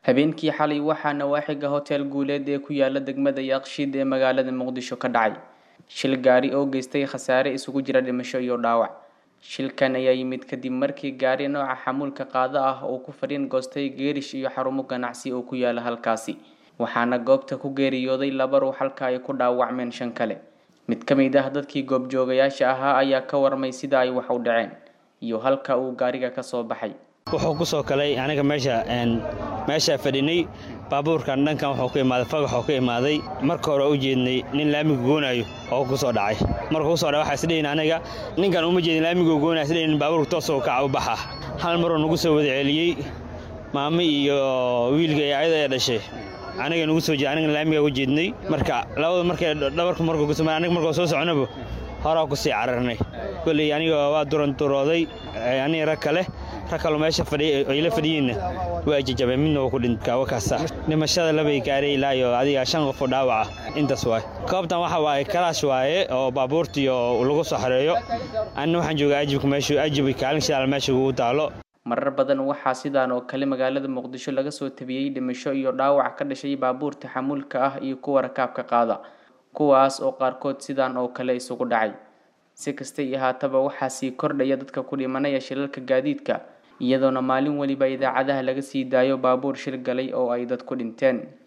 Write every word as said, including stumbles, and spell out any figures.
habeenkii xalay waxaa nawaaxiga hotel guuleed ee ku yaala degmada Yaaqshiid ee magaalada Muqdisho ka dhacay shil gaari oo geystay khasaare isugu jira dhimasho iyo dhaawac. Shilkan ayaa yimid kadib markii gaari nooca xamuulka qaada ah oo ku fadhiin goostay geerish iyo xarumo ganacsi oo ku yaala halkaasi, waxaana goobta ku geeriyooday laba ruux halka ay ku dhaawacmeen shan kale. Mid ka mid ah dadkii goobjoogayaasha ahaa ayaa ka warmay sida ay wax u dhaceen iyo halka uu gaariga ka soo baxay. wuxuu ku soo kalay aniga meesha een meesha fadhinay baabuurkan dhankan wuxuu ka imaaday fagax oo ka imaaday marka hore u jeednay nin laamiga goonayo oo ku soo dhacay markuu soo dhacay waxa isdheeyna aniga ninkan uma jeedin laamiga goonayo isdheeyna baabuurka toos oo ka baxa hal mar oo nagu soo wada celiyay maami iyo wiilga ayada ay dhashay aniga nagu soo jeedin aniga laamiga u jeednay marka labada markay dhabarka markuu ku sameeyay aniga markuu soo soconabo hore ku sii cararnay kulli aniga waa duran durooday aniga rakale rakalo meesha fadhiyay ay la fadhiyeen waa jajabay midna ku dhintaa wakaasa nimashada laba gaaray ilaa iyo adiga shan qof dhaawac intaas waay koobtan waxa waay kalash waaye oo baabuurtii oo lagu soo xareeyo anna waxaan joogaa ajibka meesha ajibi kaalin shidaal meesha ugu taalo. marar badan waxaa sidaan oo kale magaalada Muqdisho laga soo tabiyay dhimasho iyo dhaawac ka dhashay baabuurta xamuulka ah iyo kuwa rakaabka qaada, kuwaas oo qaarkood sidaan oo kale isugu dhacay. si kasta iyo haataba waxaa sii kordhaya dadka ku dhimanaya shilalka gaadiidka, iyadoona maalin waliba idaacadaha laga sii daayo baabuur shil galay oo ay dad ku dhinteen.